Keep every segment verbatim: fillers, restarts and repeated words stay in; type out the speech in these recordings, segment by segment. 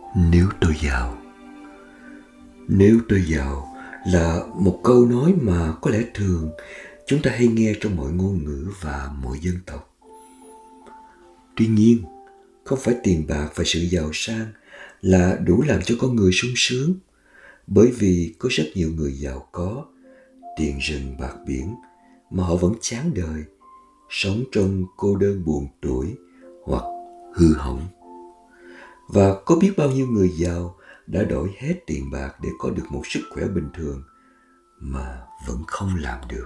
Nếu tôi giàu. Nếu tôi giàu là một câu nói mà có lẽ thường chúng ta hay nghe trong mọi ngôn ngữ và mọi dân tộc. Tuy nhiên, không phải tiền bạc và sự giàu sang là đủ làm cho con người sung sướng, bởi vì có rất nhiều người giàu có, tiền rừng bạc biển mà họ vẫn chán đời, sống trong cô đơn buồn tủi hoặc hư hỏng. Và có biết bao nhiêu người giàu đã đổi hết tiền bạc để có được một sức khỏe bình thường mà vẫn không làm được.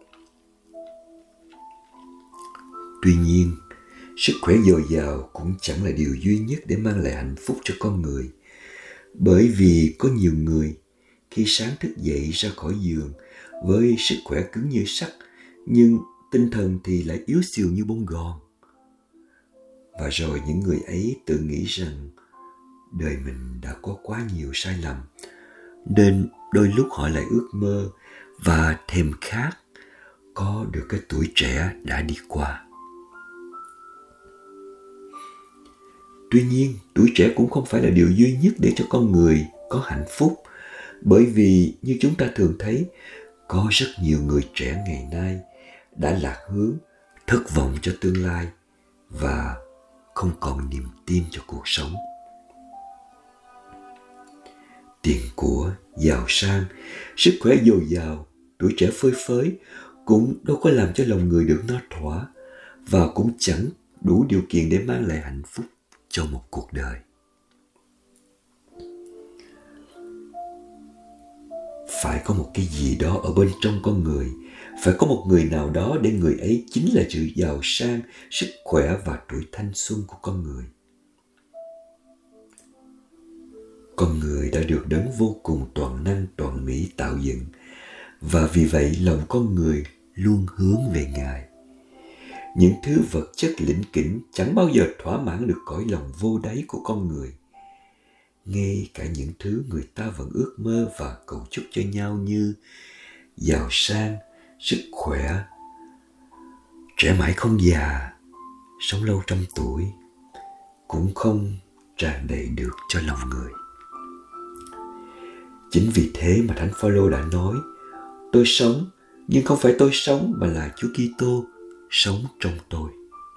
Tuy nhiên, sức khỏe dồi dào cũng chẳng là điều duy nhất để mang lại hạnh phúc cho con người. Bởi vì có nhiều người khi sáng thức dậy ra khỏi giường với sức khỏe cứng như sắt, nhưng tinh thần thì lại yếu xìu như bông gòn. Và rồi những người ấy tự nghĩ rằng đời mình đã có quá nhiều sai lầm, nên đôi lúc họ lại ước mơ và thèm khát có được cái tuổi trẻ đã đi qua. Tuy nhiên, tuổi trẻ cũng không phải là điều duy nhất để cho con người có hạnh phúc, bởi vì như chúng ta thường thấy, có rất nhiều người trẻ ngày nay đã lạc hướng, thất vọng cho tương lai và không còn niềm tin cho cuộc sống. Tiền của, giàu sang, sức khỏe dồi dào, tuổi trẻ phơi phới cũng đâu có làm cho lòng người được no thỏa, và cũng chẳng đủ điều kiện để mang lại hạnh phúc cho một cuộc đời. Phải có một cái gì đó ở bên trong con người, phải có một người nào đó để người ấy chính là sự giàu sang, sức khỏe và tuổi thanh xuân của con người. Con người đã được Đấng vô cùng toàn năng toàn mỹ tạo dựng, và vì vậy lòng con người luôn hướng về Ngài. Những thứ vật chất lĩnh kỉnh chẳng bao giờ thỏa mãn được cõi lòng vô đáy của con người. Ngay cả những thứ người ta vẫn ước mơ và cầu chúc cho nhau như giàu sang, sức khỏe, trẻ mãi không già, sống lâu trăm tuổi, cũng không tràn đầy được cho lòng người. Chính vì thế mà Thánh Phaolô đã nói: tôi sống, nhưng không phải tôi sống mà là Chúa Kitô sống trong tôi.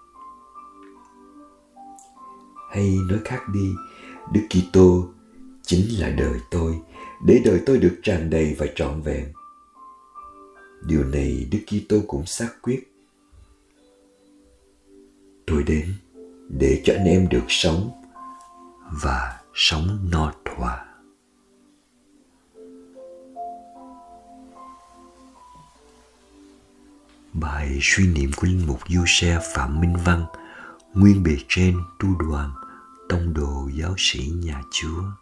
Hay nói khác đi, Đức Kitô chính là đời tôi, để đời tôi được tràn đầy và trọn vẹn. Điều này Đức Kitô cũng xác quyết: tôi đến để cho anh em được sống và sống no thỏa. Bài suy niệm của Linh mục Du-xe Phạm Minh Văn, nguyên bề trên tu đoàn, tông đồ giáo sĩ nhà Chúa.